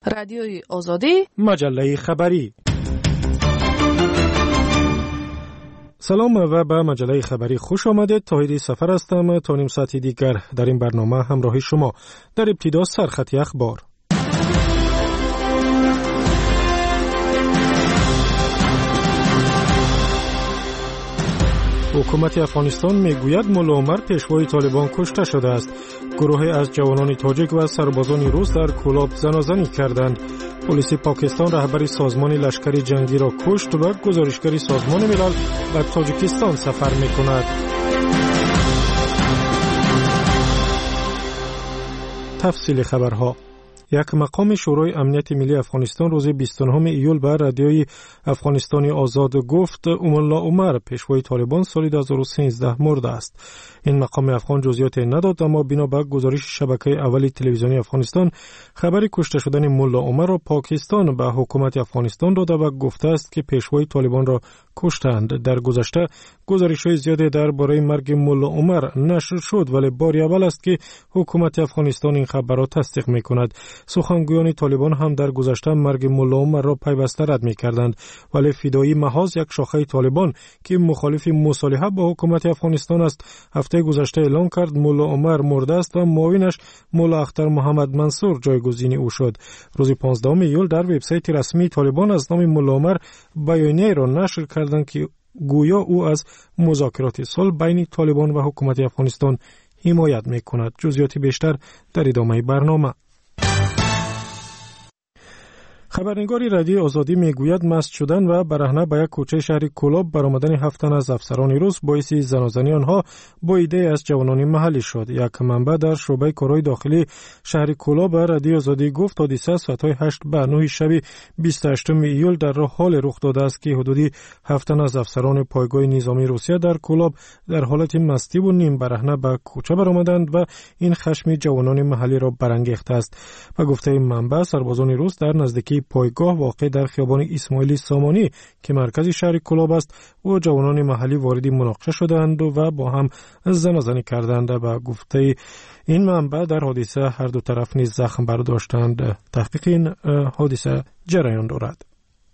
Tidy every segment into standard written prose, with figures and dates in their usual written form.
رادیوی آزادی، مجله خبری. سلام و به مجله خبری خوش آمدید. طاهری سفر هستم. تا نیم ساعتی دیگر در این برنامه همراهی شما. در ابتدا سرخط اخبار. حکومت افغانستان میگوید ملا عمر پیشوای طالبان کشته شده است. گروهی از جوانان تاجیک و سربازان روس در کولاب زنازنی کردند. پلیس پاکستان رهبر سازمان لشکری جنگی را کشت و گزارشگر سازمان ملل در تاجیکستان سفر می‌کند. تفصیل خبرها. یک مقام شورای امنیت ملی افغانستان روز 29 ایول به رادیوی افغانستانی آزاد گفت ملا عمر پیشوای طالبان سال 2013 مرده است. این مقام افغان جزئیات نداد، اما بنا به گزارش شبکه اولی تلویزیونی افغانستان خبر کشته شدن ملا عمر را پاکستان به حکومت افغانستان داده و گفته است که پیشوای طالبان را کشتند. در گذشته گزارش‌های زیادی درباره مرگ ملا عمر نشر شد، ولی بار اول است که حکومت افغانستان این خبر را تصدیق می‌کند. سخنگویان طالبان هم در گذشته مرگ ملا عمر را پیوسته رد می‌کردند، ولی فدایی محاذ یک شاخه طالبان که مخالف مصالحه با حکومت افغانستان است هفته گذشته اعلام کرد ملا عمر مرده است و معاونش ملا اختر محمد منصور جایگزین او شد. روز 15 ایول در وبسایت رسمی طالبان از نام ملا عمر بیانیه را نشر کردند که گویا او از مذاکرات صلح بین طالبان و حکومت افغانستان حمایت می‌کند. جزئیات بیشتر در ادامه برنامه. خبرنگار رادیو آزادی میگوید مست شدن و برهنه به یک کوچه شهر کولاب برآمدن 7 تن از افسران روس باعث زنازنی آنها با ایده از جوانان محلی شد. یک منبع در شعبه کارهای داخلی شهر کولاب به رادیو آزادی گفت حادثه ساعت‌های 8 به 9 شب 28 ایول در حال رخ داده است که حدودی 7 تن از افسران پایگاه نظامی روسیه در کولاب در حالت مستی و نیم برهنه به کوچه برآمدند و این خشم جوانان محلی را برانگیخته است. به گفته منبع سربازان روس در نزدیکی پایگاه واقع در خیابان اسماعیلی سامانی که مرکز شهر کولاب است و جوانان محلی وارد مناقشه شدند و با هم زنازنی کردند. و گفته این منبع در حادثه هر دو طرف نیز زخم برداشتند. تحقیق این حادثه جریان دارد.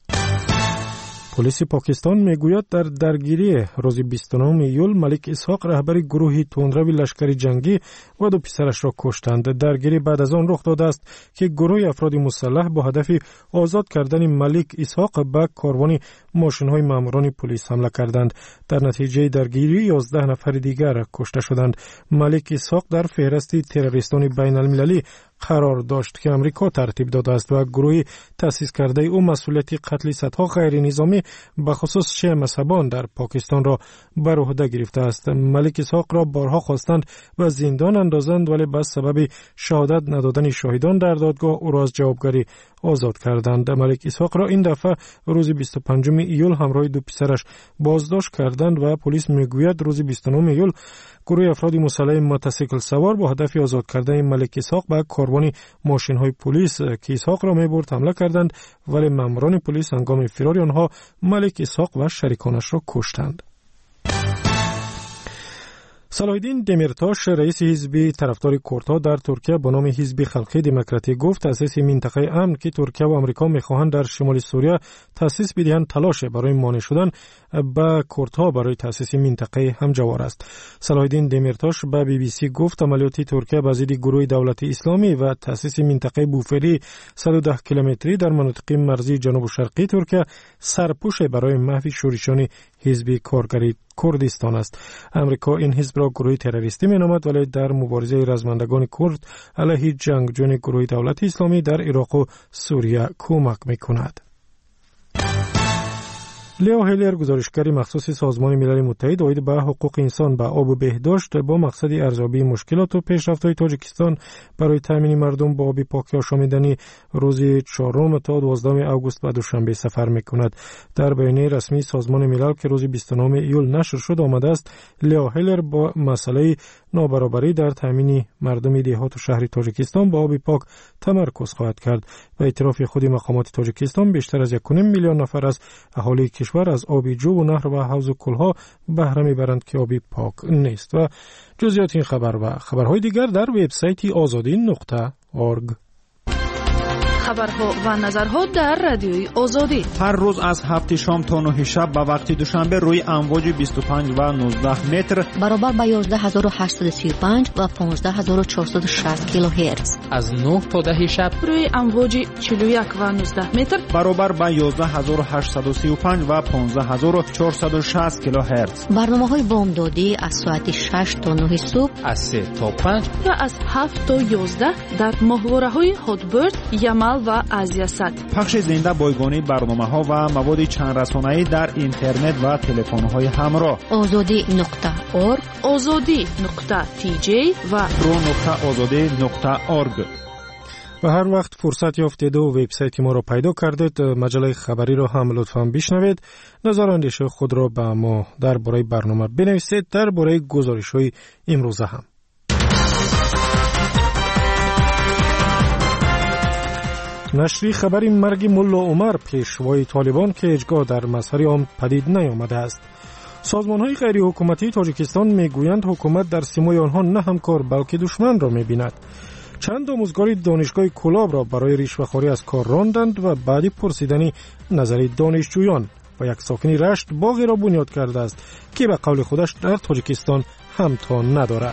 پلیس پاکستان میگوید در درگیری روز 29 ایول ملک اسحاق رهبر گروه تندرو لشکری جنگی و دو پسرش را کشتند. درگیری بعد از آن رخ داده است که گروه افراد مسلح با هدف آزاد کردن ملک اسحاق به کاروان ماشین‌های ماموران پلیس حمله کردند. در نتیجه درگیری 11 نفر دیگر کشته شدند. ملک اسحاق در فهرست تروریستان بین المللی قرار داشت که امریکا ترتیب داده است و گروهی تأسیس کرده او مسئولیت قتل صدها غیر نظامی به خصوص شیعه مذهبان در پاکستان را بر عهده گرفته است. ملک اسحاق را بارها خواستند و زندان اندازند، ولی به سبب شهادت ندادن شاهدان در دادگاه او را از جوابگری آزاد کردند. ملک اسحاق را این دفعه روز 25 ایول همراه دو پسرش بازداشت کردند و پلیس میگوید روز 29 ایول گروه افراد مسلح موتورسیکل سوار با هدف آزاد کردن ملک اسحاق به کاروان ماشین‌های پلیس که اسحاق را می‌برد حمله کردند، ولی ماموران پلیس هنگام فرار آنها ملک اسحاق و شریکانش را کشتند. صلاح‌الدین دمیرتاش رئیس حزب طرفدار کردها در ترکیه با نام حزب خلقی دموکراتی گفت تأسیس منطقه امن که ترکیه و آمریکا می‌خواهند در شمال سوریه تأسیس بدهند تلاش برای مانع شدن به کردها برای تأسیس منطقه همجوار است. صلاح‌الدین دمیرتاش به BBC گفت عملیات ترکیه به ضد گروه دولت اسلامی و تأسیس منطقه بوفری 110 کیلومتری در مناطق مرزی جنوب و شرقی ترکیه سرپوش برای محو شورشان حزب کارگری کردستان است. امریکا این حزب را گروه تروریستی می‌نامد، ولی در مبارزه رزمندگان کرد علیه جنگجویان گروه دولت اسلامی در عراق و سوریه کمک می‌کند. لیو هیلر گزارشگر مخصوص سازمان ملل متحد آید به حقوق انسان به آب و بهداشت با مقصد ارزیابی مشکلات و پیشرفت‌های تاجیکستان برای تامین مردم با آب پاک آشامیدنی روز 4 تا 12 آگوست به دوشنبه سفر می‌کند. در بیانیه رسمی سازمان ملل که روز 29 ایول نشر شد آمده است لیو هیلر با مسئله نابرابری در تامین مردم دهات و شهر تاجیکستان با آب پاک تمرکز خواهد کرد. به اعتراف خود مقامات تاجیکستان بیشتر از 1.5 میلیون نفر از اهالی کشور از آب جو و نهر و حوض و کلها بهره میبرند که آب پاک نیست. و جزئیات این خبر و خبرهای دیگر در وبسایت azadi.org. خبرها و نظرها در رادیوی آزادی. هر روز از 7 شام تا 9 شب به وقت دوشنبه روی امواج 25 و 19 متر برابر با 11835 و 15460 کیلوهرتز. از 9 تا 10 شب روی امواج 41 و 19 متر برابر با 11835 و 15460 کیلوهرتز. برنامه‌های بامدادی از ساعت 6 تا 9 صبح، از 3 تا 5 و از 7 تا 11 در ماهواره‌های هاتبرد، یمل و آزیاسات. پخش زنده بایگانی برنامه‌ها و مواد چند رسانه‌ای در اینترنت و تلفن‌های همراه. azadi.org، azadi.tj و pro.azadi.org. و هر وقت فرصت یافتید و وبسایت ما را پیدا کردید، مجله خبری را هم لطفاً بشنوید. نظر اندیشه خود را به ما درباره برنامه بنویسید، درباره گزارش‌های امروزه هم. نشری خبری مرگ ملا عمر پیشوای طالبان که هیچگاه در مظهر عام پدید نیامده است. سازمان‌های غیر حکومتی تاجیکستان میگویند حکومت در سیمای آنها نه همکار بلکه دشمن را می‌بیند. چند آموزگار دانشگاه کلاب را برای رشوه‌خواری از کار راندند و بعد پرسیدن نظر دانشجویان و یک ساکن رشت باغی را بنیاد کرده است که به قول خودش در تاجیکستان همتا ندارد.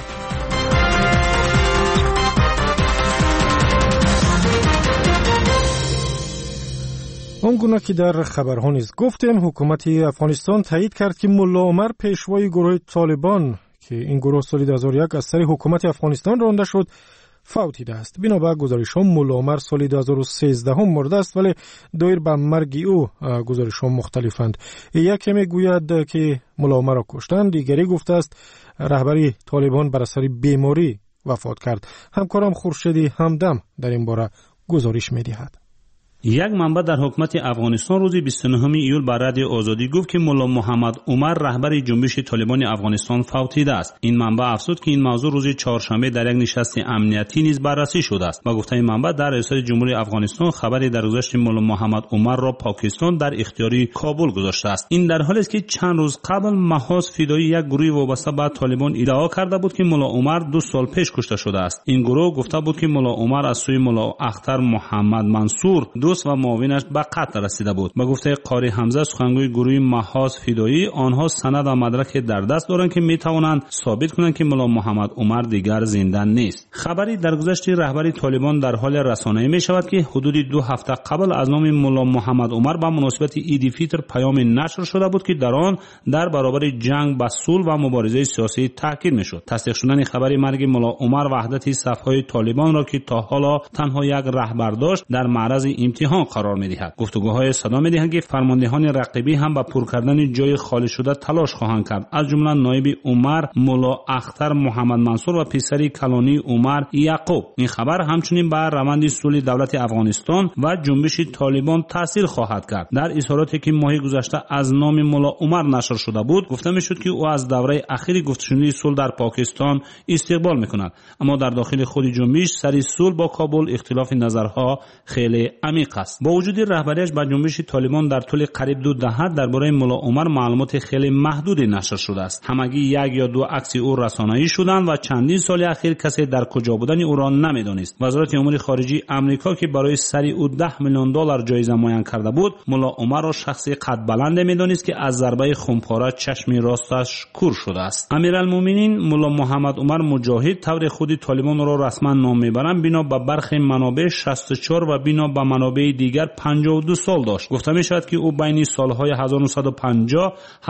آنگونه که در خبرها نیز گفتیم، حکومت افغانستان تایید کرد که ملا عمر پیشوای گروه طالبان که این گروه سال 2001 از سر حکومت افغانستان رانده شد فوتیده است. بنابر گزارش‌ها ملا عمر سال 2013 مرده است، ولی دایر به مرگ او گزارش‌ها مختلفند. یکی میگوید که ملا عمر را کشتند، دیگری گفته است رهبری طالبان بر اثر بیماری وفات کرد. همکارم خورشیدی همدم در این باره گزارش می‌دهد. یک منبع در حکومت افغانستان روز 29 ایول بر رادیو آزادی گفت که ملا محمد عمر رهبر جنبش طالبان افغانستان فوتیده است. این منبع افزود که این موضوع روز چهارشنبه در یک نشست امنیتی نیز بررسی شده است. با گفته این منبع در ریاست جمهوری افغانستان خبری درگذشت ملا محمد عمر را پاکستان در اختیار کابل گذاشته است. این در حالی است که چند روز قبل محاذ فدایی یک گروه وابسته به طالبان ادعا کرده بود که ملا عمر 2 سال پیش کشته شده است. این گروه گفته بود که ملا عمر از سوی ملا اختر محمد منصور و معاونش به قتل رسیده بود. با گفته قاری حمزه سخنگوی گروه محاذ فدایی، آنها سند و مدرک در دست دارند که می توانند ثابت کنند که ملا محمد عمر دیگر زنده نیست. خبری درگذشت رهبری طالبان در حال رسانه‌ای می شود که حدود 2 هفته قبل از نام ملا محمد عمر به مناسبت عید فطر پیامی نشر شده بود که در آن در برابر جنگ به صلح و مبارزه سیاسی تاکید می شد. تصدیق شدن خبر مرگ ملا عمر وحدت صف‌های طالبان را که تا حالا تنها یک رهبر داشت در معرض امتحان قرار می‌دهد. گفتگوهای صدا می‌دهند که فرماندهان رقیبی هم با پر کردن جای خالی شده تلاش خواهند کرد. از جمله نایب عمر ملا اختر محمد منصور و پسری کلانی عمر یعقوب. این خبر همچنین بر روند صلح دولت افغانستان و جنبش طالبان تاثیر خواهد کرد. در اظهاراتی که ماه گذشته از نام ملا عمر نشر شده بود، گفته می‌شد که او از دوره اخیر گفتگوی صلح در پاکستان استقبال می‌کند، اما در داخل خود جنبش سر صلح با کابل اختلاف نظرها خیلی عمیق است. با وجود رهبریش به جنبش طالبان در طول قریب 2 دهه درباره ملا عمر معلومات خیلی محدودی نشر شده است. همگی 1 یا 2 عکس او رسانه‌ای شدند و چندین سال اخیر کسی در کجا بودن او را نمی‌دانست. وزارت امور خارجه آمریکا که برای سری او $10 میلیون جایزه معین کرده بود، ملا عمر را شخصی قد بلند می‌دانست که از ضربه خمپاره چشم راستش کور شده است. امیرالمومنین ملا محمد عمر مجاهد طور خود طالبان را رسما نام می‌برند، بنا به برخی منابع 64 و بنا به منابع دیگر 52 سال داشت. گفته می شود که او بین سالهای 1950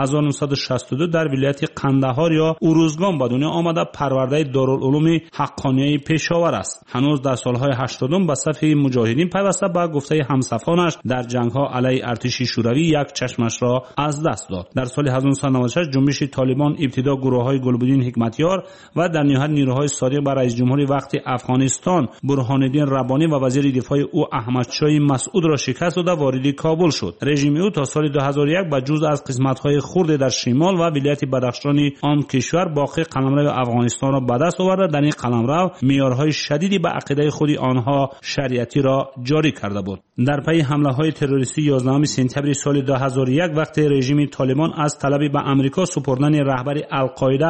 1962 در ولایت قندهار یا اروزگان به دنیا آمده پرورده دارالعلوم حقانیه پشاور است. هنوز در سالهای 80 به صف مجاهدین پیوسته به گفته همسفرانش در جنگ‌ها علیه ارتش شوروی یک چشمش را از دست داد. در سال 1996 جنبش طالبان ابتدا گروه‌های گلبدین حکمتیار و در نهایت نیروهای صادق بر رئیس جمهوری وقت افغانستان برهان الدین ربانی و وزیر دفاع او احمد شاه مسعود را شکست داده وارد کابل شد. رژیم او تا سال 2001 به جز از قسمت‌های خرد در شمال و ولایت بدخشان آن کشور باقی قلمرو افغانستان را به دست آورده. در این قلمرو معیارهای شدیدی به عقیده خود آنها شریعتی را جاری کرده بود. در پی حمله‌های تروریستی 11 سپتامبر سال 2001 وقتی رژیم طالبان از طلب به آمریکا سپردن رهبر القاعده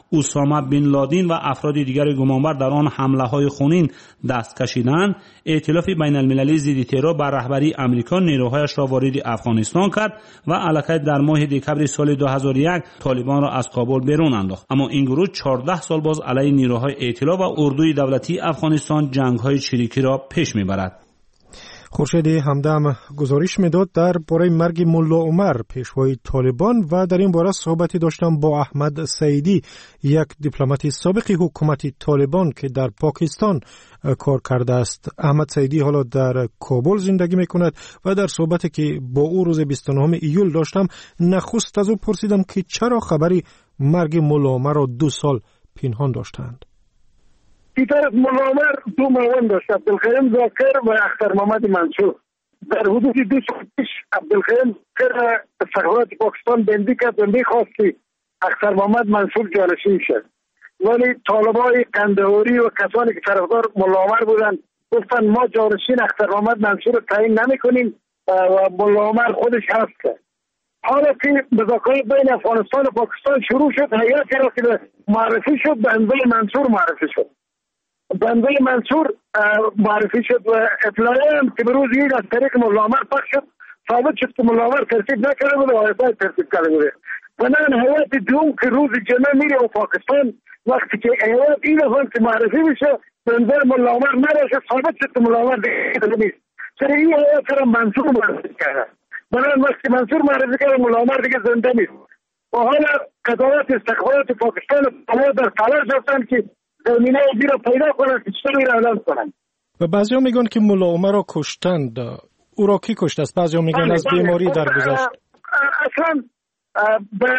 اوسامه بن لادن و افراد دیگر گمانبر در آن حمله‌های خونین دست کشیدند، ائتلاف بین المللی ضد ترور بر رهبری آمریکا نیروهایش را وارد افغانستان کرد و الکی در ماه دکبر سال 2001 طالبان را از کابل بیرون انداخت. اما این گروه 14 سال باز علیه نیروهای ائتلاف و اردوی دولتی افغانستان جنگ‌های چریکی را پیش می‌برد. خورشید همدم گزارش میداد در باره مرگ ملا عمر پیشوای طالبان و در این باره صحبتی داشتم با احمد سعیدی، یک دیپلمات سابق حکومت طالبان که در پاکستان کار کرده است. احمد سعیدی حالا در کابل زندگی میکند و در صحبتی که با او روز 29 ایول داشتم نخست از او پرسیدم که چرا خبری مرگ ملا عمر را 2 سال پنهان داشتند. طرف ملا عمر 2 معاون داشت، عبدالقیوم ذاکر و اختر محمد منصور. در حدود 2 سال پیش عبدالقیوم ذاکر سفارت پاکستان بندی کرد و می‌خواست که اختر محمد منصور جانشین شد، ولی طالبای قندهاری و کسانی که طرفدار ملا عمر بودند گفتن ما جانشین اختر محمد منصور رو تعیین نمی‌کنیم و ملا عمر خودش حذف کرد. حالا که مذاکرات بین افغانستان و پاکستان شروع شد، هیئتی را که معرفی شد بنده منصور معرفی شد. بنده منصور معرفی شد و اطلاعی هم که بروز یک از طریق ملا عمر پخش شد، ثابت شد که ملا عمر ترتیب نکرده بود و آیتای ترتیب کرده بود. بنابراین هیئت دوم که روز جمعه میره و پاکستان، وقتی که هیئت این دفعه که معرفی میشه بنده ملا عمر نباشه، ثابت شد که ملا عمر دیگه نیست. سر این هیئت را منصور معرفی کرده. بنابراین وقتی منصور معرفی کرده ملا عمر دیگه زنده نیست. و حالا قضاوت استخبارات پاکستان در تلاش هستند که زمینه ای را پیدا کنند که چطوری را اعلان کنند. و بعضی‌ها میگن که ملا عمر را کشتند. او را کی کشته است؟ بعضی‌ها میگن از بیماری درگذشت. اصلا به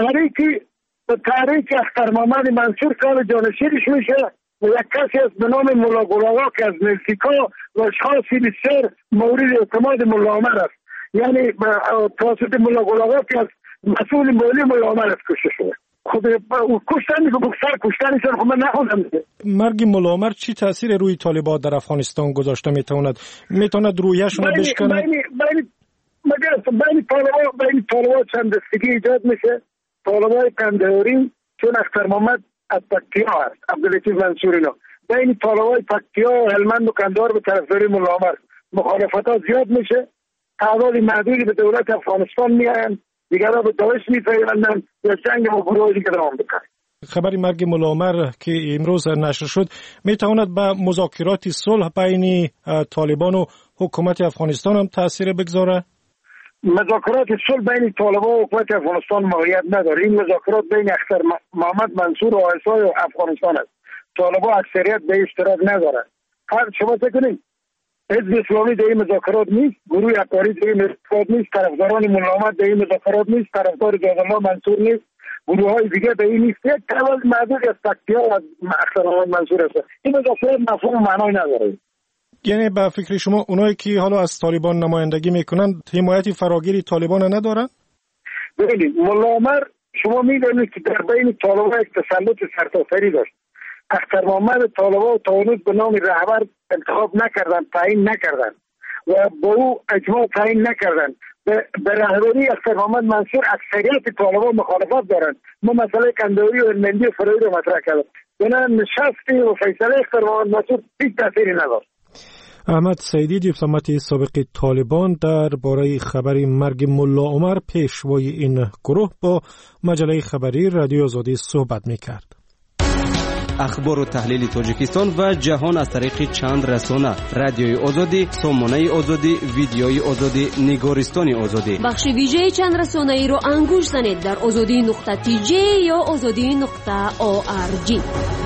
تحریک اختر محمد منصور کار جانشینش میشه و یک کسی است به نام ملا گلاوا که از مکزیکو و اشخاصی بسیار مورد اعتماد ملا عمر است. یعنی توسط ملا گلاوا که از مسئول مالی ملا عمر است کشته شده. خود کشتن که بکسر کشتنشون خب من نخوندم. مرگ ملا عمر چی تاثیر روی طالبان در افغانستان گذاشته میتواند رویشون بشکنه؟ بین طالبان چند دستگی ایجاد میشه. طالبان قندهاری چون اختر محمد از پکتیا هست، عبداللطیف منصور اینا، بین طالبان پکتیا و هلمند و قندهار به طرفداری ملا عمر مخالفت ها زیاد میشه. تعداد محدودی به دولت افغانستان میاین، دیگرها به داعش میپیوندن یا جنگ با گروه دیگه دوام بکنه. خبری مرگ ملا عمر که امروز نشر شد میتواند به مذاکرات صلح بین طالبان و حکومت افغانستان هم تاثیر بگذاره؟ مذاکرات صلح بین طالبان و حکومت افغانستان ماهیت نداره. این مذاکرات بین اختر محمد منصور و آیسای افغانستان است. طالبان اکثریت به اشتراک نداره. هر شما بکنید حزب اسلامی در این مذاکرات نیست، گروه عقاری در این مذاکرات نیست، طرفداران ملا عمر در این مذاکرات نیست، طرفدار جوادالله منصور نیست، گروه های دیگه در این نیست. یک تعداد محدود از پکتیا و اختر محمد منصور است. این مذاکرات مفهوم معنای نداره. یعنی به فکر شما اونایی که حالا از طالبان نمایندگی میکنن حمایت فراگیری طالبان ندارن؟ ببینید ملا عمر شما میدونید که در بین طالبان یک تسلط سرتاسری داشت. اختر محمد طالبان تا هنوز به نام رهبر انتخاب نکردن، تعیین نکردن و با او اجماع تعیین نکردن. به رهبری اختر محمد منصور اکثریت طالبان مخالفت دارند. ما مسئله قندهاری و هلمندی و فرایی رو مطرح کردیم. بنابراین نشستی و فیصله اختر محمد منصور هیچ تأثیری نداشت. احمد سعیدی دیپلمات سابق طالبان در باره خبری مرگ ملا عمر پیشوای این گروه با مجله خبری رادیو آزادی صحبت میکرد. اخبار و تحلیل تاجیکستان و جهان از طریق چند رسانه: رادیوی آزادی، سامانه آزادی، ویدیوی آزادی، نگارستان آزادی. بخش ویژه چند رسانه ای رو انگوش زنید در azadi.tj یا azadi.org.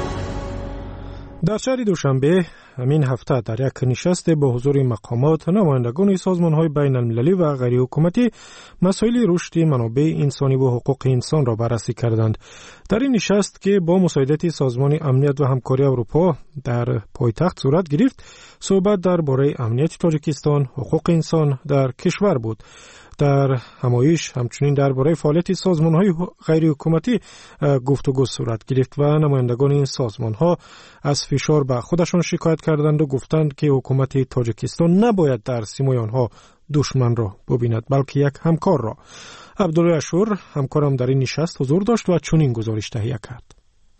در شهر دوشنبه همین هفته در یک نشست با حضور مقامات، نمایندگان سازمان‌های بین المللی و غیر حکومتی مسائل رشد منابع انسانی و حقوق انسان را بررسی کردند. در این نشست که با مساعدت سازمان امنیت و همکاری اروپا در پایتخت صورت گرفت، صحبت درباره امنیت تاجیکستان، حقوق انسان در کشور بود. در همایش همچنین درباره فعالیت سازمان‌های غیر حکومتی گفتگو صورت گرفت و نمایندگان این سازمان‌ها از فشار به خودشان شکایت کردند و گفتند که حکومت تاجیکستان نباید در سیمای آنها دشمن را ببیند بلکه یک همکار را. عبدالله اشور همکارم در این نشست حضور داشت و چنین گزارش تهیه کرد.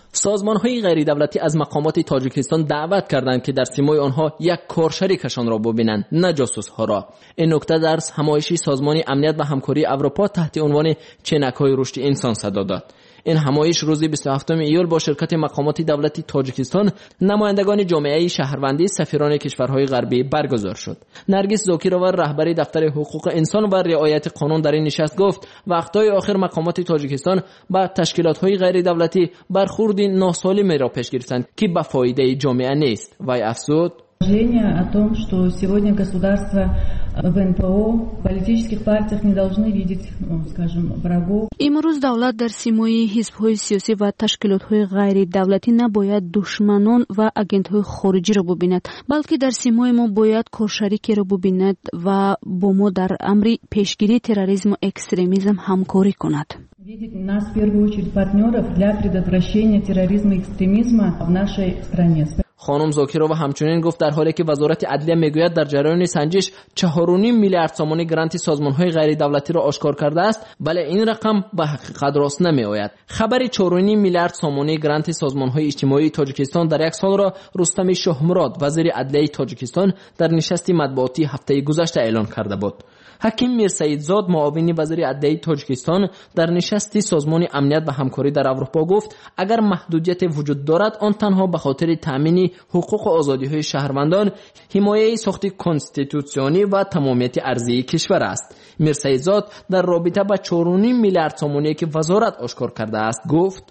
سازمان‌های غیر دولتی از مقامات تاجیکستان دعوت کردند که در سیمای آنها یک کارشریکشان را ببینند، نه جاسوس‌ها را. این نکته در همایش سازمان امنیت و همکاری اروپا تحت عنوان چنک‌های رشد انسان صدا داد. این همایش روز 27 ایول با شرکت مقامات دولتی تاجیکستان، نمایندگان جامعه شهروندی، سفیران کشورهای غربی برگزار شد. نرگس زاکیرووا رهبر دفتر حقوق انسان و رعایت قانون در این نشست گفت وقتای آخر مقامات تاجیکستان با تشکیلات‌های غیر دولتی برخوردی ناسالمی را پیش گرفتند که به فایده جامعه نیست. وی افزود о том, что сегодня государство в НПО, в политических партиях не должны видеть, скажем, врагов. امروز دولت در سیمای حزب‌های سیاسی و تشکیلات‌های غیر دولتی نباید دشمنان و آگنت‌های خارجی را ببیند، بلکه در سیمای ما باید کارشریکی را ببیند و با ما در امر پیشگیری تروریسم و اکستریمیسم همکاری کند. Видеть нас в первую очередь партнеров для предотвращения терроризма и экстремизма в нашей стране. خانم زاکیرووا همچنین گفت در حالی که وزارت عدلیه میگوید در جریان سنجش 4.5 میلیارد سوم گرانت سازمان‌های غیر دولتی را آشکار کرده است، ولی این رقم به حقیقت راست نمی‌آید. خبر 4.5 میلیارد سوم گرانت سازمان‌های اجتماعی تاجیکستان در یک سال را رستم شاهمراد وزیر عدلیه تاجیکستان در نشست مطبوعاتی هفته گذشته اعلان کرده بود. حکیم میرسیدزاد معاون وزیر عدلیه تاجیکستان در نشست سازمان امنیت و همکاری در اروپا گفت اگر محدودیت وجود دارد آن تنها به خاطر تامین حقوق و آزادی‌های شهروندان، حمایه ساخت کنستیتوسیونی و تمامیت ارضی کشور است. میرسیدزاد در رابطه با 4.5 میلیارد سومانی که وزارت آشکار کرده است گفت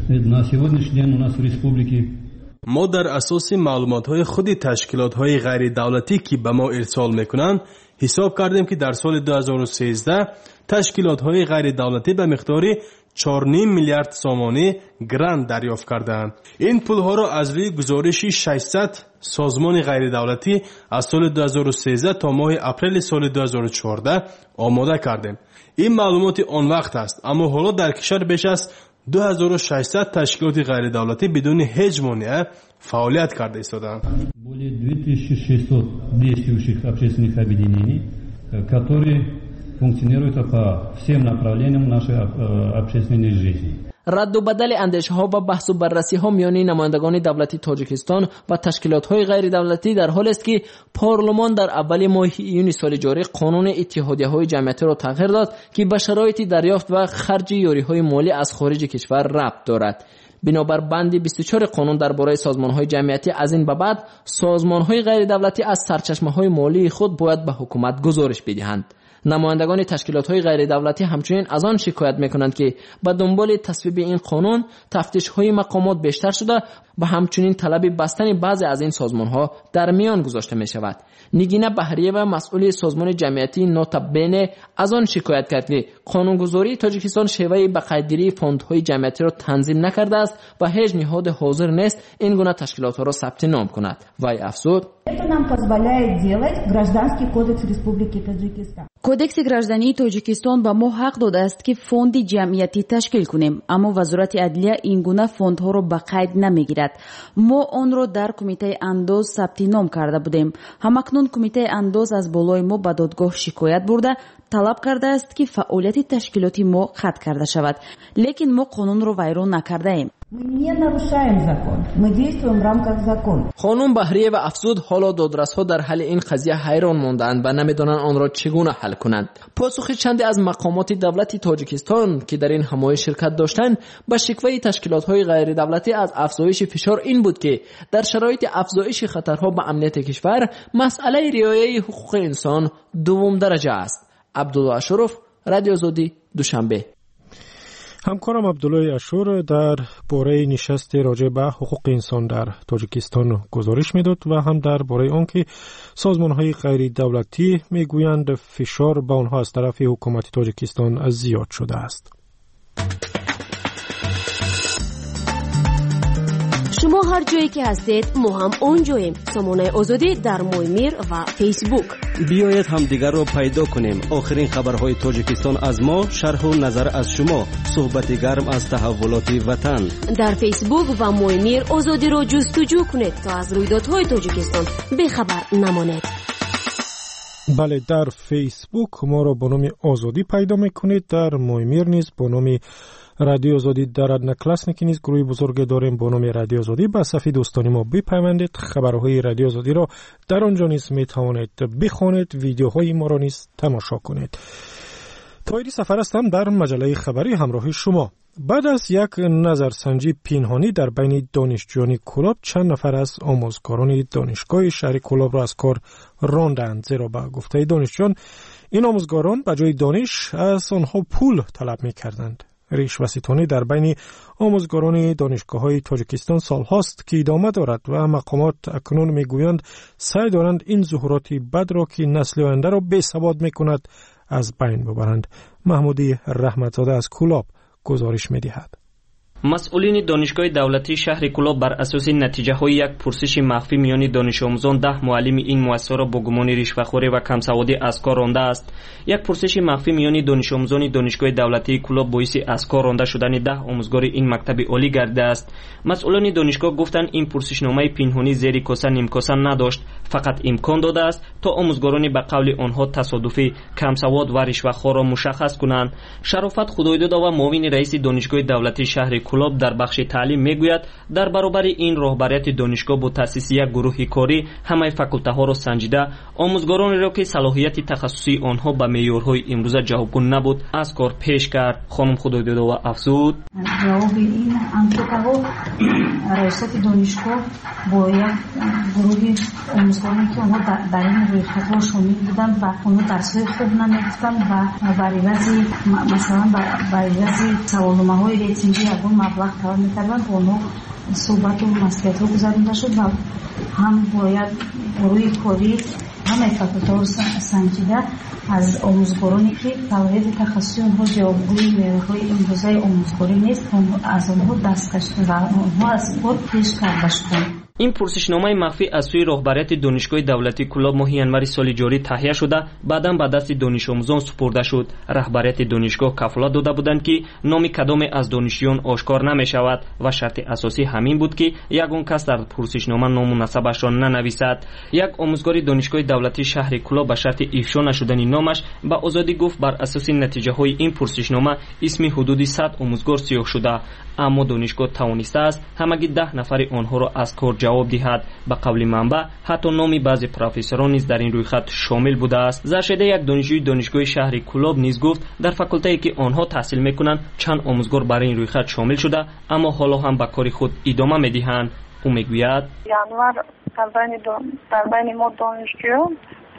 ما در اساس معلومات‌های خود تشکیلات‌های غیر دولتی که به ما ارسال می‌کنند حساب کردیم که در سال 2013 تشکیلات‌های غیر دولتی به مقدار 4.5 میلیارد سومانی گرانت دریافت کردند. این پول‌ها را از روی گزارش 600 سازمان غیر دولتی از سال 2013 تا ماه اپریل سال 2014 آماده کردیم. این معلومات آن وقت است، اما حالا در کشور بیش از 2600 تشکیلات غیر دولتی بدون هیچ مانع فعالیت کرده ایستادند. Более 2600 действующих общественных объединений, которые функционируют по всем направлениям нашей общественной жизни. رد و بدل اندیشه ها و بحث و بررسی ها میان نمایندگان دولتی تاجیکستان و تشکیلات های غیر دولتی در حال است که پارلمان در اول ماه ایون سال جاری قانون اتحادیه های جمعیتی را تغییر داد که به شرایط دریافت و خرج یاری های مالی از خارج کشور ربط دارد. بنابر بند 24 قانون درباره سازمان‌های جمعیتی از این به بعد سازمان‌های غیر دولتی از سرچشمه‌های مالی خود باید به حکومت گزارش بدهند. نمایندگان تشکیلات‌های غیر دولتی همچنین از آن شکایت می‌کنند که به دنبال تصویب این قانون تفتیش‌های مقامات بیشتر شده و همچنین طلب بستن بعضی از این سازمان‌ها در میان گذاشته می‌شود. نگینه بهریه و مسئول سازمان جمعیتی نوتابنه از آن شکایت کرد که قانونگذاری تاجیکستان شیوه به قیدگیری فوندهای جمعیتی را تنظیم نکرده است و هیچ نهاد حاضر نیست این گونه تشکیلات را ثبت نام کند. وی افزود کودکس گраждани توجیکستان به ما حق داده است که فوند جمعیتی تشکیل کنیم، اما وزارت عدلیه این گونه فوندها را به قید نمیگیرد. ما آن را در کمیته انداز ثبت نام کرده بودیم. همکنون کمیته انداز از بالای ما به دادگاه شکایت برده طلب کرده است که فعالیت تشکیلاتی ما قطع کرده شود، لیکن ما قانون را ویران نکرده ایم. خانم بهریه و افزود حالا دادرس‌ها در حل این قضیه حیران ماندند و نمیدانند آن را چگونه حل کنند. پاسخ چندی از مقامات دولتی تاجیکستان که در این همایش شرکت داشتند به شکوه تشکیلات‌های غیر دولتی از افزایش فشار این بود که در شرایط افزایش خطرها به امنیت کشور مسئله رعایت حقوق انسان دوم درجه است. عبدالله اشرف، رادیو آزادی، دوشنبه. همکارم عبدالله اشور در باره نشست راجع به حقوق انسان در تاجیکستان گزارش میداد و هم در باره آنکه سازمان‌های غیر دولتی میگویند فشار به آنها از طرف حکومت تاجیکستان زیاد شده است. شما هر جایی که هستید ما هم اونجاییم. سامانه آزادی در مویمیر و فیسبوک. بیایید هم دیگر رو پیدا کنیم. آخرین خبرهای تاجیکستان از ما، شرح و نظر از شما، صحبت گرم از تحولات وطن. در فیسبوک و مویمیر آزادی رو جستجو کنید تا از رویدادهای تاجیکستان بیخبر نمانید. بله، در فیسبوک ما را با نام آزادی پیدا میکنید، در مویمیر نیز با نام رادیو آزادی در ادنکلاسنیکی نیز گروه بزرگ داریم با نام رادیو آزادی. به صفحه دوستانی ما بپیوندید. خبرهای رادیو آزادی را در آنجا نیز می توانید بخوانید، ویدیوهای ما را نیز تماشا کنید. طاهری سفر هستم در مجله خبری همراه شما. بعد از یک نظرسنجی پنهانی در بین دانشجویان کلاب، چند نفر از آموزگاران دانشگاه شهر کلاب را از کار راندند، زیرا به گفته دانشجویان این آموزگاران به جای دانش از آنها پول طلب می‌کردند. رشوه‌ستانی در بین آموزگاران دانشگاه‌های تاجیکستان سال‌هاست که ادامه دارد و مقامات اکنون می‌گویند سعی دارند این ظهورات بد را که نسل آینده را بی‌ثبات می‌کند از بین ببرند. محمودی رحمتزاده از کلاب گزارش می‌دهد. مسئولین دانشگاه دولتی شهر کلاب بر اساس نتیجه‌های یک پرسش مخفی میان دانش آموزان 10 معلم این مؤسسه را با گمان رشوه‌خوری و کمسوادی از کار رانده است. یک پرسش مخفی میان دانش آموزان دانشگاه دولتی کلاب باعث از کار رانده شدن 10 آموزگار این مکتب عالی گردیده است. مسئولان دانشگاه گفتند این پرسشنامه پنهانی زیر کاسه نیمکاسه نداشت، فقط امکان داده است تا آموزگاران به قول آنها تصادفی کمسواد و رشوه‌خوار را مشخص کنند. شرافت خدایداد و معاون رئیس دانشگاه دولتی شهر کلاب در بخش تعلیم میگوید در برابر این رهبریت دانشگاه با تأسیس یک گروه کاری همه فاکولته ها را سنجیده آموزگاران را که صلاحیت تخصصی آنها به معیارهای امروزه جوابگو نبود از کار پیش کرد. خانم خدایداد و افزود جواب این انکتا ها رئیست دانشگاه با یک گروه آموزگارانی که آنها در این رویکردها شامل بودند و آنها درس‌های خوب نمی‌گفتند و برای بعضی مثلا برای بعضی سوالنامه‌های ریتینگی یگان مبلغ طلب می‌کردند، آنها صحبت و مسئولیت گذارنده شد و هم باید گروه کاری همه فاکولته ها سنجیده از آموزگارانی که صلاحیت تخصصی آنها جوابگوی معیارهای امروزه آموزگاری نیست از آنها دستکش و آنها از کار پیش کرده شدند. این پرسشنامه مخفی از سوی رهبریت دانشگاه دولتی کلاب ماه ینور سال جاری تهیه شده بعداً به دست دانش آموزان سپرده شد. رهبریت دانشگاه کفالت داده بودند که نام کدام از دانشجویان آشکار نمی شود و شرط اساسی همین بود که یگان کس در پرسشنامه نام و نسبش را ننویسد. یک آموزگار دانشگاه دولتی شهر کلاب به شرط افشا نشدن نامش به آزادی گفت بر اساس نتیجه های این پرسشنامه اسم حدود 100 آموزگار سیاه شده، اما دانشگاه توانسته است همگی 10 نفر آنها را از کار جواب دهد. به قول منبع حتی نام بعضی پروفسوران نیز در این رویخط شامل بوده است. زرشده یک دانشجوی دانشگاه شهر کلاب نیز گفت در فاکولته که آنها تحصیل میکنند چند آموزگار برای این رویخط شامل شده اما حالا هم به کار خود ادامه میدهند. او میگوید ینور در بین ما دانشجویان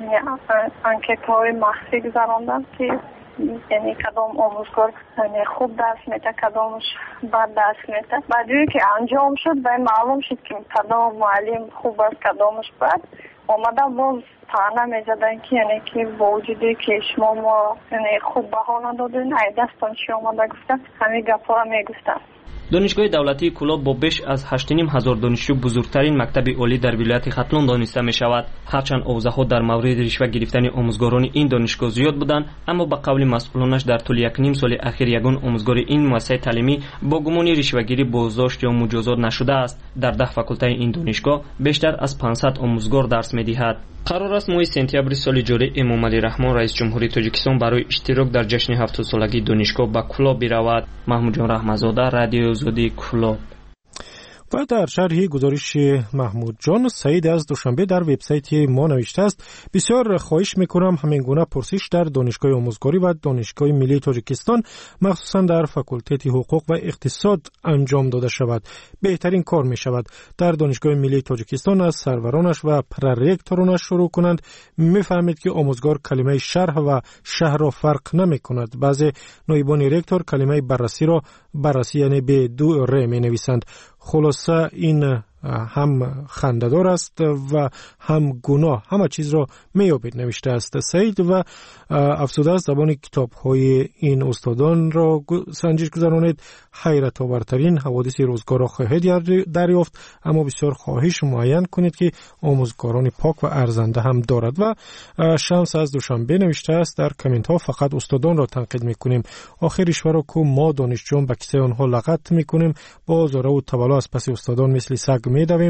انکت‌های مخفی گذراندند که یعنی کدام آموزگار خوب درس میده کدامش بد درس میده. بعدی که انجام شد و معلوم شد که کدام معلم خوب است کدامش بد، اومده باز طعنه میزدن که یعنی که با وجودی که شما ما یعنی خوب بها ندادین ای دستان چی اومده گفتن همین گپا را میگفتن. دانشگاه دولتی کلاب با بیش از 8,500 دانشجو بزرگترین مکتب عالی در ولایت ختلان دانسته می شود. هرچند اوضاعها در مورد رشوه گرفتن آموزگاران این دانشگاه زیاد بودند، اما به قول مسئولانش در طول 1.5 سال اخیر یگان آموزگار این مؤسسه تعلیمی با گمان رشوه‌گیری بازداشت یا مجازات نشده است. در 10 فاکولته این دانشگاه بیشتر از 500 آموزگار درس می‌دهد. قرار است ماه سپتامبر سال جاری امام علی رحمان رئیس جمهوری تاجیکستان برای اشتراک در جشن 70 سالگی دانشگاه به کلاب برود. محمود جان رحمتزاده، رادیو آزادی کلاب. و در شرح گزارش محمود جان سعید از دوشنبه در وبسایت ما نوشته است: بسیار خواهش میکنم همین گونه پرسش در دانشگاه آموزگاری و دانشگاه ملی تاجیکستان مخصوصا در فاکولته حقوق و اقتصاد انجام داده شود. بهترین کار می شود در دانشگاه ملی تاجیکستان از سرورانش و پررکتورانش شروع کنند. میفهمید که آموزگار کلمه شرح و شهر را فرق نمی کند. بعضی نایبان رکتور کلمه بررسی را بررسی یعنی به 2 ر می نویسند. خلاصه این هم خنده‌دار است و هم گناه، همه چیز را میابید نوشته است سعید و افزوده است زبان کتاب‌های این استادان را سنجش گذرانید. حیرت آورترین حوادث روزگار را خواهید دریافت، اما بسیار خواهش معین کنید که آموزگاران پاک و ارزنده هم دارد. و شمس از دوشنبه نوشته است در کامنت ها فقط استادان را تنقید میکنیم، آخر رشوه را که ما دانشجویان به کیسه آنها لغت میکنیم، با زاره و تبلا از پس استادان مثل سگ میدویم.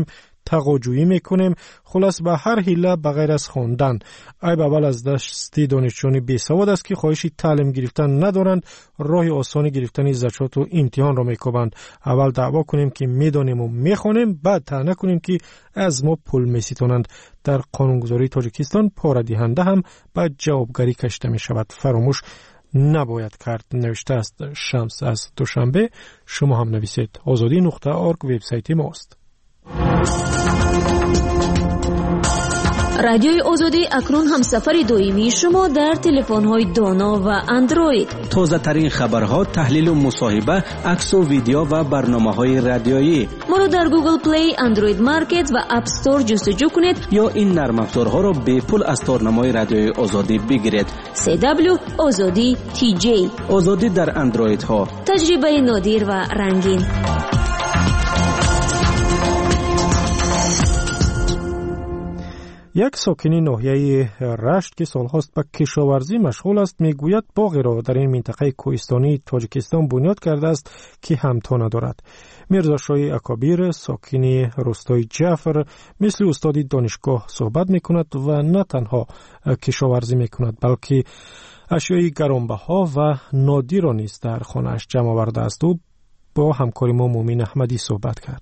تقاجویی میکنیم. خلاص به هر حیله بغیر از خواندن. عیب اول از دستی دانشجویان بیسواد است که خواهشی تعلیم گرفتن ندارند، راه آسانی گرفتن زکات و امتحان را میکوبند. اول دعوا کنیم که میدانیم و میخوانیم، بعد طعنه کنیم که از ما پول میستانند. در قانونگذاری تاجیکستان پاره دهنده هم به جوابگری کشیده می شود. فراموش نباید کرد. نوشته است شمس از دوشنبه. شما هم نویسید. azadi.org وبسایت ماست. رادیوی آزادی اکنون هم سفر دائمی شما در تلفن‌های دانا و اندروید. تازه ترین خبرها، تحلیل و مصاحبه، عکس و ویدیو و برنامه‌های رادیویی. ما رو در گوگل پلی، اندروید مارکت و اپ استور جستجو کنید یا این نرم افزارها رو به پول از تارنمای رادیوی آزادی بگیرید. CW آزادی TJ. آزادی در اندروید ها. تجربه نادر و رنگین. یک ساکنی ناحیه رشت که سالهاست به کشاورزی مشغول است میگوید باغی را در این منطقه کوهستانی تاجیکستان بنیاد کرده است که همتا ندارد. میرزا شاهی اکابیر ساکنی روستای جعفر مثل استادی دانشگاه صحبت میکند و نه تنها کشاورزی میکند بلکه اشیای گرانبها و نادر را نیز در خانه‌اش جمع آورده است. و با همکار ما مومین احمدی صحبت کرد.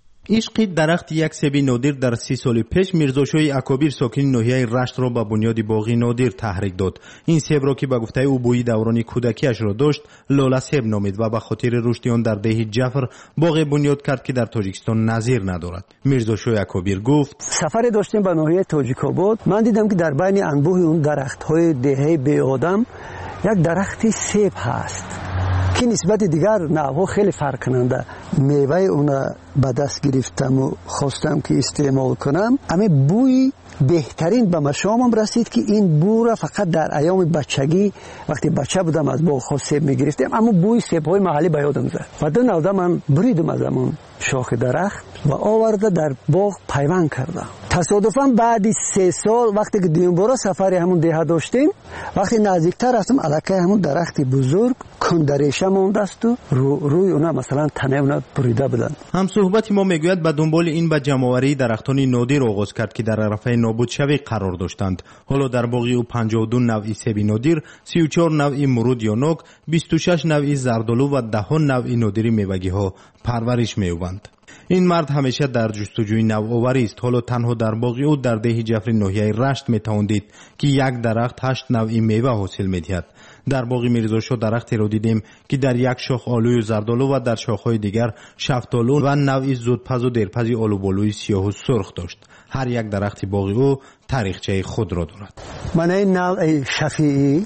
عشق درخت یک سیب نادر در 30 سال پیش میرزاشوی اکابیر ساکن ناحیه رشت را به بنیاد باغ نادر تحریک داد. این سیب را که به گفته او بوی دوران کودکیش را داشت لاله سیب نامید و به خاطر رشد آن در ده جعفر باغ بنیاد کرد که در تاجیکستان نظیر ندارد. میرزاشوی اکابیر گفت سفر داشتیم به ناحیه تاجیک‌آباد. من دیدم که در بین انبوه اون درخت‌های دهه بی آدم یک درخت سیب هست که نسبت دیگر نوها خیلی فرق کننده. میوه اون به دست گرفتم و خواستم که استعمال کنم. اما بوی بهترین به مشامم رسید که این بو را فقط در ایام بچگی وقتی بچه بودم از باغ ها سیب میگرفتم، اما بوی سیب های محلی به یادم زد. و دو نوده من بریدم از همون شاخ درخت و آورده در باغ پیوند کردم. تصادفاً بعد 3 سال وقتی که دوم بار سفر همون ده داشتیم، وقتی نزدیکتر رفتم الکی همون درخت بزرگ کندریشه مونده است و روی اونا مثلا تنه اونا بریده بودن. هم صحبت ما میگوید به دنبال این به جمع‌آوری درختان نادر آغاز کرد که در عرفه نابود شوی قرار داشتند. حالا در باغ او 52 نوع سیب نادر، 34 نوع مرود یا نوک، 26 نوع زردالو و 10 نوع نادری میوه‌ها پرورش می‌یابند. این مرد همیشه در جستجوی نوآوری است. حالا تنها در باغ او در ده جعفر ناحیه رشت میتوان دید که یک درخت 8 نوع میوه حاصل می‌دهد. در باغ میرزاشاه درختی را دیدیم که در یک شاخ آلوی و زردالو و در شاخهای دیگر شفتالو و نوعی زودپز و دیرپز آلوبالوی سیاه و سرخ داشت. هر یک درخت باغ او تاریخچه خود را دارد. من این نوع شفیعی،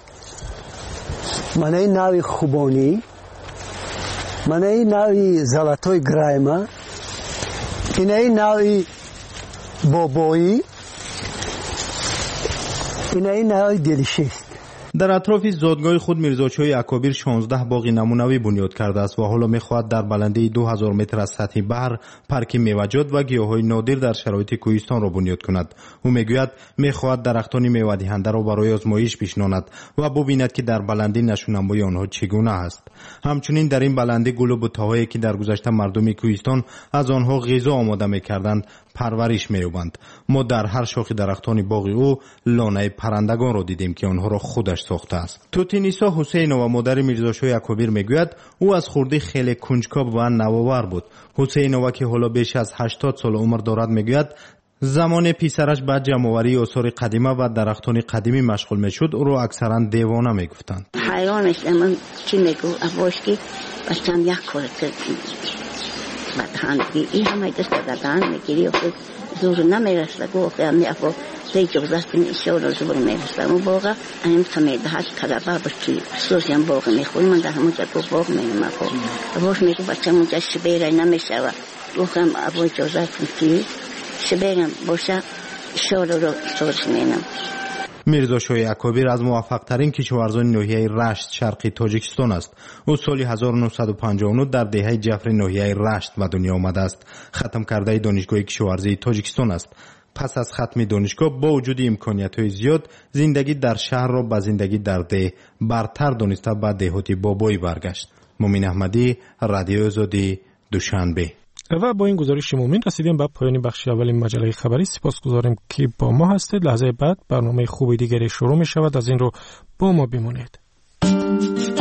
من این نوع خوبانی، من این نوع زلطوی گرایما، این نوع بابایی، این نوع دلشیست. در اطراف زادگاه خود میرزاشاه اکابیر 16 باغ نمونوی بنیاد کرده است و حالا میخواهد در بلندی 2000 متر از سطح بحر پارک میوه‌جات و گیاهای نادر در شرایط کوهستان را بنیاد کند. او میگوید میخواهد درختان میوه دهنده را برای آزمایش بشناند و ببیند که در بلندی نشوننمای آنها چگونه است. همچنین در این بلندی گل و بوتهایی که در گذشته مردم کوهستان از آنها غذا آماده میکردند پرورش می‌یابند. ما در هر شاخه درختان باغ او لانه پرندگان را دیدیم که آنها را خودش ساخته است. توتینیسا حسین و مادر میرزاشاه اکابیر میگوید او از خردی خیلی کنجکاو و نوآور بود. حسین که حالا بیش از 80 سال عمر دارد میگوید زمان پیسرش بعد جمع‌آوری آثار قدیمه و درختان قدیمی مشغول میشد او را اکثرا دیوانه میگفتند. حیران من چی میگو ابوش کی بچم یک کار بدهندگی این همه دست دادن میگیری و زور نمیرسه گفت میافو تی جوزاست میشود زور میرسه اون باغ این سمیده هست کلبا بچی سوزیم باغ میخوری من در همون جا باغ میرم ابوش میگو بچم اونجا شبیره نمیشه گفتم ابو جوزاست کی شبیرم باشه شور رو سوز مینم. میرزاشاه اکابیر از موفق ترین کشاورزان ناحیه رشت شرقی تاجیکستان است. او سال 1959 در دهه جعفر ناحیه رشت به دنیا آمده است. ختم کرده دانشگاه کشاورزی تاجیکستان است. پس از ختم دانشگاه با وجود امکانیت‌های زیاد زندگی در شهر را به زندگی در ده برتر دانسته به دهات بابایی برگشت. مومین احمدی، رادیو آزادی، دوشنبه. و با این گزارش مومن رسیدیم به پایان بخش اول مجله خبری. سپاسگزاریم که با ما هستید. لحظه بعد برنامه خوبی دیگری شروع می شود. از این رو با ما بمانید.